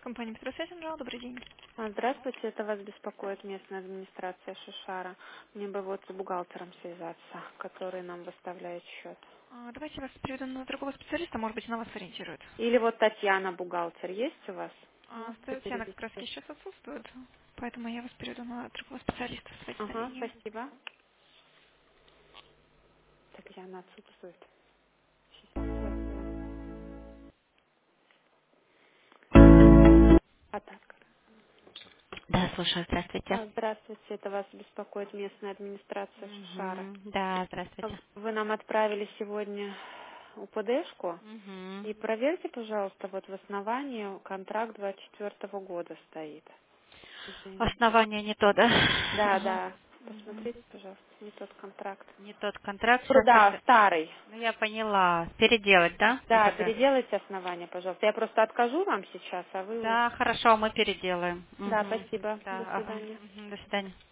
Компания Петросвязь, Анжела, добрый день. Здравствуйте, это вас беспокоит местная администрация Шишара. Мне бы вот с бухгалтером связаться, который нам выставляет счет. Давайте я вас переведу на другого специалиста, может быть, она вас ориентирует. Или вот Татьяна, бухгалтер, есть у вас? Можете Татьяна как раз перевести? сейчас отсутствует, поэтому я вас переведу на другого специалиста. Оставайтесь на Ага, линии. спасибо. Татьяна отсутствует. 68. А так. Да, слушаю, здравствуйте. Здравствуйте, это вас беспокоит местная администрация Шишара. Да, здравствуйте. Вы нам отправили сегодня УПДшку. Мгм. И проверьте, пожалуйста, вот в основании контракт 24 года стоит. Извините. Основание не то, да? Да, Ага. да. Мгм. Посмотрите, пожалуйста, не тот контракт. Не тот контракт, сейчас Да, это... старый. Ну, я поняла. Переделать, да, Да, УПД? переделайте основание, пожалуйста. Я просто откажу вам сейчас, а вы... Да, хорошо, мы переделаем. Да, Мгм. спасибо. До Да, ага. свидания. Мгм. До свидания.